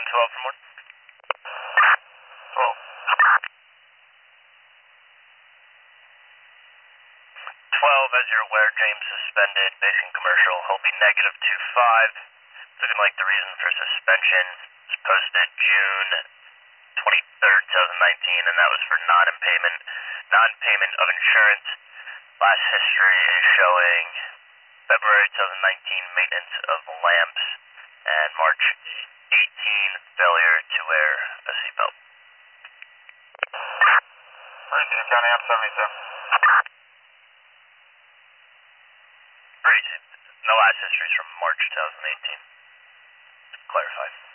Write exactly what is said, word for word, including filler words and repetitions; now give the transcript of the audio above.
twelve for more. twelve. twelve, as you're aware, James suspended, basic and commercial. He'll be negative two five. Looking like the reason for suspension was posted June twenty-third, twenty nineteen, and that was for non-payment, non-payment of insurance. Last history is showing February twenty nineteen maintenance of lamps and March eighteenth failure to wear a seatbelt. Emergency County, I'm seventy-seven. Pretty easy. No last history is from March twenty eighteen. Clarified.